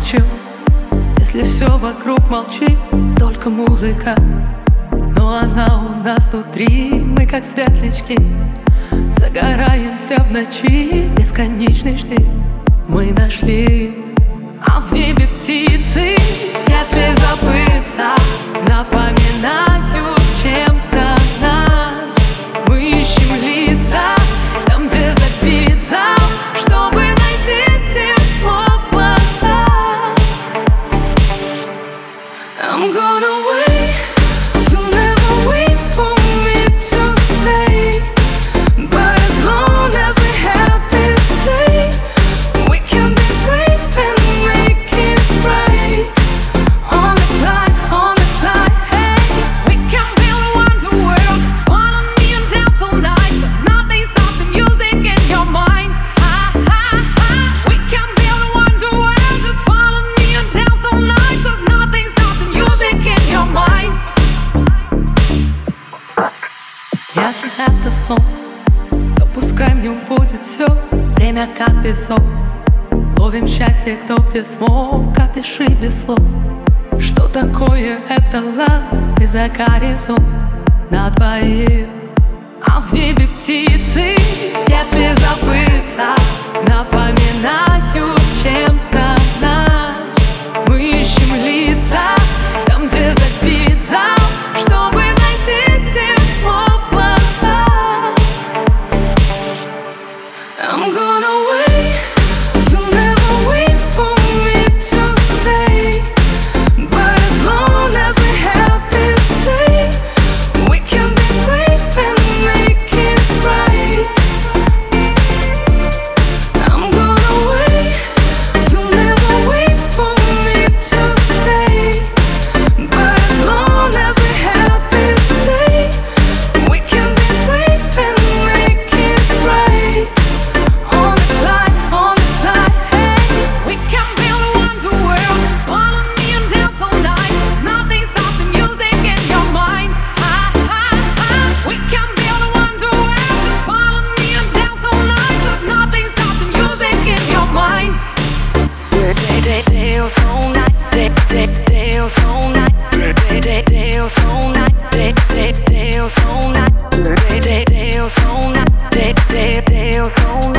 хочу, если все вокруг молчит, только музыка. Но она у нас внутри, мы как светлячки, загораемся в ночи, бесконечный штиль мы нашли. А в небе птицы, если забыться, напоминают чем-то нас. Мы ищем лица там, где забиться, чтобы найти тепло в глазах. I'm gonna wait, you'll never wait for me to stay. But as long as we have this day, we can be brave and make it right. On the fly, hey. We can build a wonder world. Just follow me and dance all night, 'cause nothing stops the music in your mind. We can build a wonder world. Just follow me and dance all night, 'cause nothing stops the music in your mind. Если это сон, то пускай в нем будет все. Время как песок, ловим счастье, кто где смог. Опиши без слов, что такое это love. И за горизонт на двоих. А в небе птицы, если забыться, напоминают чем-то нас. Мы ищем лица там, где забиться, чтобы найти тепло в глазах. I'm gonna wait, you'll never wait for me to stay. But as long as we have this day, we can be brave and make it right. I'm gonna wait, you'll never wait for me to stay. But as long as we have this day, we can be brave and make it right. On the fly, hey. We can build a wonder world. Just follow me and dance all night, 'cause nothing stops the music in your mind. We can build a wonder world. Just follow me and dance all night, 'cause nothing stops the music in your mind. Dance all night, dance all night, dance all night, dance all night, dance all night, dance all night.